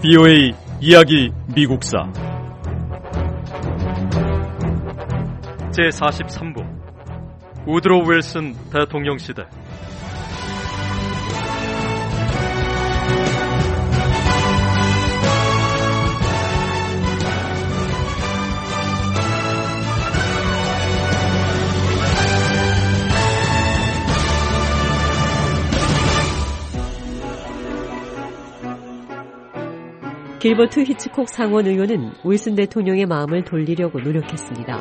BOA 이야기 미국사 제43부 우드로 윌슨 대통령 시대. 길버트 히치콕 상원 의원은 윌슨 대통령의 마음을 돌리려고 노력했습니다.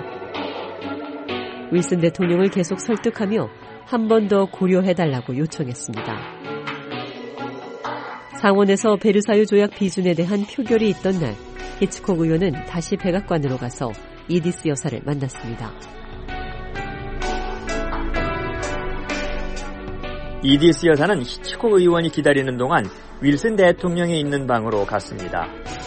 윌슨 대통령을 계속 설득하며 한 번 더 고려해달라고 요청했습니다. 상원에서 베르사유 조약 비준에 대한 표결이 있던 날, 히치콕 의원은 다시 백악관으로 가서 이디스 여사를 만났습니다. 이디스 여사는 히치콕 의원이 기다리는 동안 윌슨 대통령이 있는 방으로 갔습니다.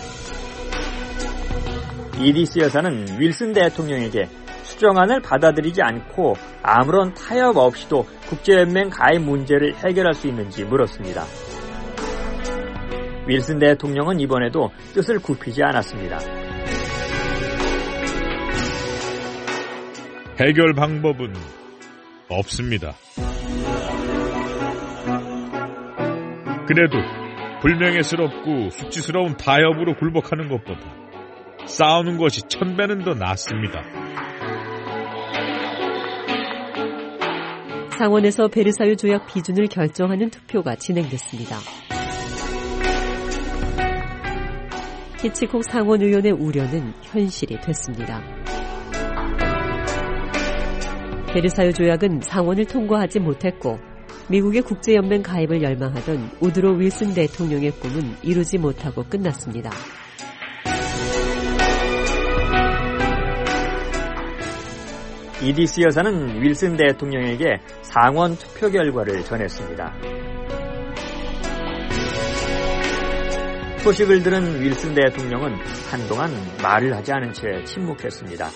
이디스 여사는 윌슨 대통령에게 수정안을 받아들이지 않고 아무런 타협 없이도 국제연맹 가입 문제를 해결할 수 있는지 물었습니다. 윌슨 대통령은 이번에도 뜻을 굽히지 않았습니다. 해결 방법은 없습니다. 그래도 불명예스럽고 수치스러운 타협으로 굴복하는 것보다 싸우는 것이 1000배는 더 낫습니다. 상원에서 베르사유 조약 비준을 결정하는 투표가 진행됐습니다. 히치콕 상원 의원의 우려는 현실이 됐습니다. 베르사유 조약은 상원을 통과하지 못했고 미국의 국제연맹 가입을 열망하던 우드로 윌슨 대통령의 꿈은 이루지 못하고 끝났습니다. 이디스 여사는 윌슨 대통령에게 상원 투표 결과를 전했습니다. 소식을 들은 윌슨 대통령은 한동안 말을 하지 않은 채 침묵했습니다.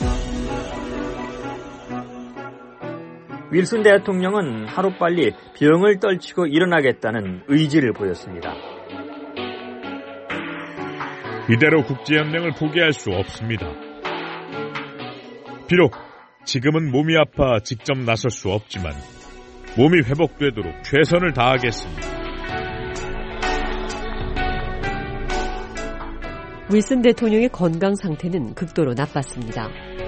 윌슨 대통령은 하루빨리 병을 떨치고 일어나겠다는 의지를 보였습니다. 이대로 국제연맹을 포기할 수 없습니다. 비록 지금은 몸이 아파 직접 나설 수 없지만 몸이 회복되도록 최선을 다하겠습니다. 윌슨 대통령의 건강 상태는 극도로 나빴습니다.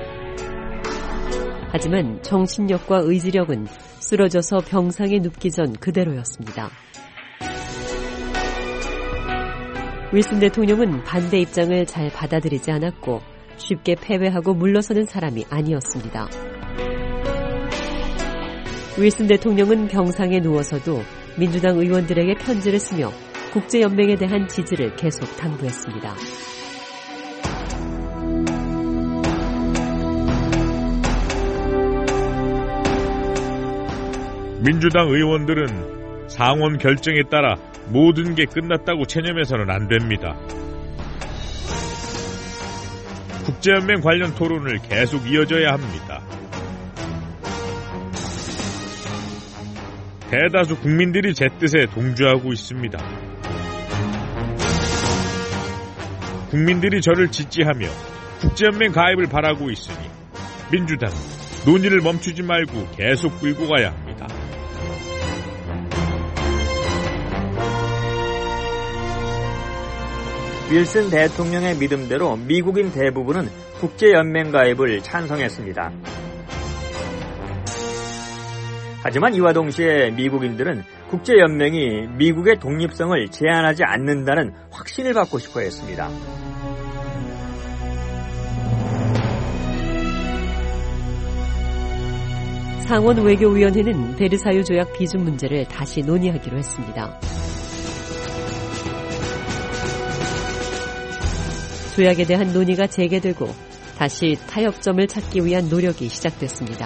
하지만 정신력과 의지력은 쓰러져서 병상에 눕기 전 그대로였습니다. 윌슨 대통령은 반대 입장을 잘 받아들이지 않았고 쉽게 패배하고 물러서는 사람이 아니었습니다. 윌슨 대통령은 병상에 누워서도 민주당 의원들에게 편지를 쓰며 국제연맹에 대한 지지를 계속 당부했습니다. 민주당 의원들은 상원 결정에 따라 모든 게 끝났다고 체념해서는 안 됩니다. 국제연맹 관련 토론을 계속 이어져야 합니다. 대다수 국민들이 제 뜻에 동조하고 있습니다. 국민들이 저를 지지하며 국제연맹 가입을 바라고 있으니 민주당은 논의를 멈추지 말고 계속 끌고 가야 합니다. 윌슨 대통령의 믿음대로 미국인 대부분은 국제연맹 가입을 찬성했습니다. 하지만 이와 동시에 미국인들은 국제연맹이 미국의 독립성을 제한하지 않는다는 확신을 받고 싶어 했습니다. 상원 외교위원회는 베르사유 조약 비준 문제를 다시 논의하기로 했습니다. 조약에 대한 논의가 재개되고 다시 타협점을 찾기 위한 노력이 시작됐습니다.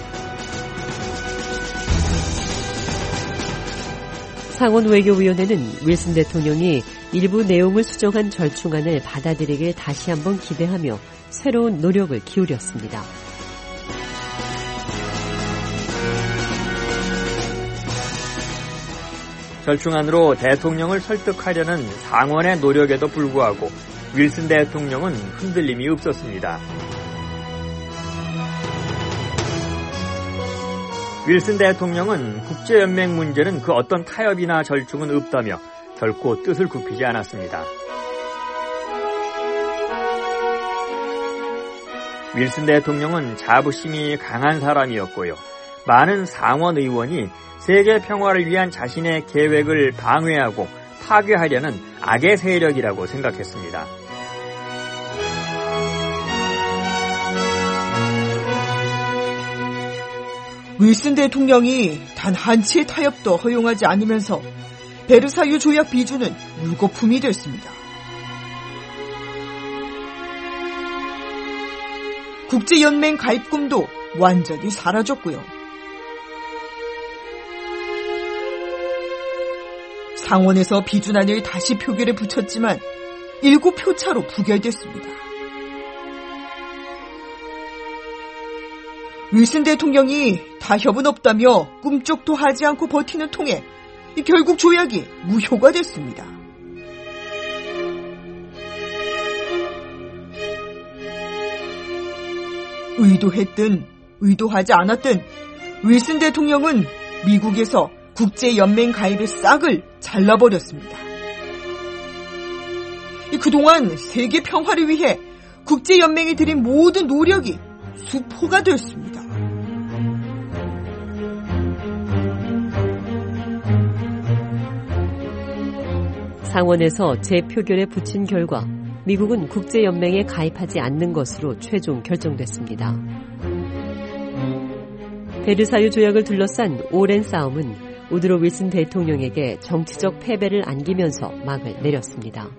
상원 외교위원회는 윌슨 대통령이 일부 내용을 수정한 절충안을 받아들이길 다시 한번 기대하며 새로운 노력을 기울였습니다. 절충안으로 대통령을 설득하려는 상원의 노력에도 불구하고 윌슨 대통령은 흔들림이 없었습니다. 윌슨 대통령은 국제연맹 문제는 그 어떤 타협이나 절충은 없다며 결코 뜻을 굽히지 않았습니다. 윌슨 대통령은 자부심이 강한 사람이었고요. 많은 상원 의원이 세계 평화를 위한 자신의 계획을 방해하고 파괴하려는 악의 세력이라고 생각했습니다. 윌슨 대통령이 단 한치의 타협도 허용하지 않으면서 베르사유 조약 비준은 물거품이 됐습니다. 국제연맹 가입 꿈도 완전히 사라졌고요. 상원에서 비준안을 다시 표결에 붙였지만 7표 차로 부결됐습니다. 윌슨 대통령이 타협은 없다며 꿈쩍도 하지 않고 버티는 통에 결국 조약이 무효가 됐습니다. 의도했든 의도하지 않았든 윌슨 대통령은 미국에서 국제연맹 가입의 싹을 잘라버렸습니다. 그동안 세계 평화를 위해 국제연맹이 들인 모든 노력이 수포가 됐습니다. 상원에서 재표결에 붙인 결과 미국은 국제연맹에 가입하지 않는 것으로 최종 결정됐습니다. 베르사유 조약을 둘러싼 오랜 싸움은 우드로 윌슨 대통령에게 정치적 패배를 안기면서 막을 내렸습니다.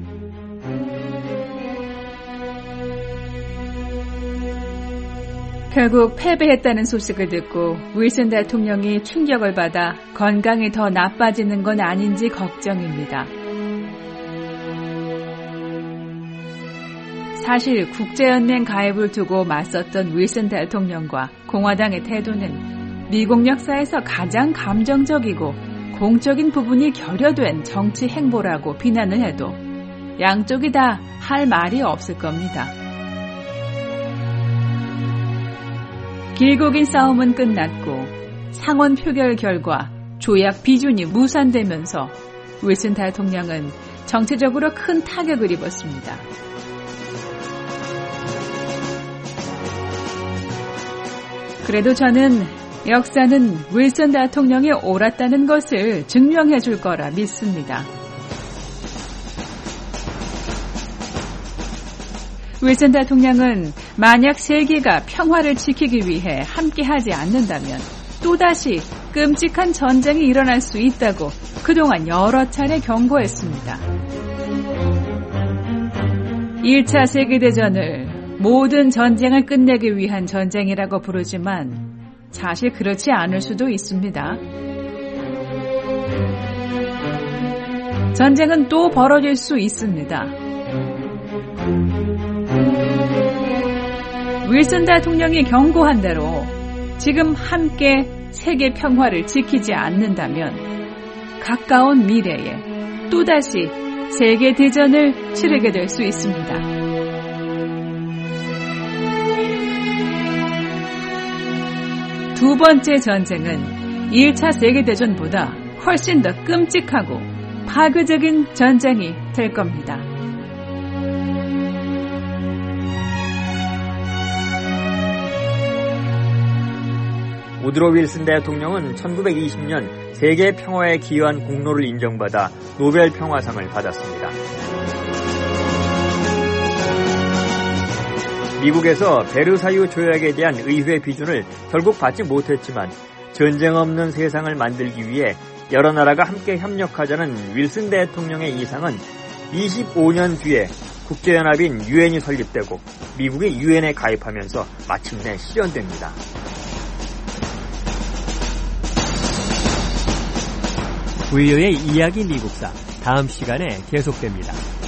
결국 패배했다는 소식을 듣고 윌슨 대통령이 충격을 받아 건강이 더 나빠지는 건 아닌지 걱정입니다. 사실 국제연맹 가입을 두고 맞섰던 윌슨 대통령과 공화당의 태도는 미국 역사에서 가장 감정적이고 공적인 부분이 결여된 정치 행보라고 비난을 해도 양쪽이 다 할 말이 없을 겁니다. 길고 긴 싸움은 끝났고 상원 표결 결과 조약 비준이 무산되면서 윌슨 대통령은 정치적으로 큰 타격을 입었습니다. 그래도 저는 역사는 윌슨 대통령이 옳았다는 것을 증명해 줄 거라 믿습니다. 윌슨 대통령은 만약 세계가 평화를 지키기 위해 함께하지 않는다면 또다시 끔찍한 전쟁이 일어날 수 있다고 그동안 여러 차례 경고했습니다. 1차 세계대전을 모든 전쟁을 끝내기 위한 전쟁이라고 부르지만 사실 그렇지 않을 수도 있습니다. 전쟁은 또 벌어질 수 있습니다. 윌슨 대통령이 경고한 대로 지금 함께 세계 평화를 지키지 않는다면 가까운 미래에 또다시 세계 대전을 치르게 될 수 있습니다. 두 번째 전쟁은 1차 세계대전보다 훨씬 더 끔찍하고 파괴적인 전쟁이 될 겁니다. 우드로 윌슨 대통령은 1920년 세계 평화에 기여한 공로를 인정받아 노벨 평화상을 받았습니다. 미국에서 베르사유 조약에 대한 의회 비준을 결국 받지 못했지만 전쟁 없는 세상을 만들기 위해 여러 나라가 함께 협력하자는 윌슨 대통령의 이상은 25년 뒤에 국제연합인 유엔이 설립되고 미국이 유엔에 가입하면서 마침내 실현됩니다. 부유의 이야기 미국사 다음 시간에 계속됩니다.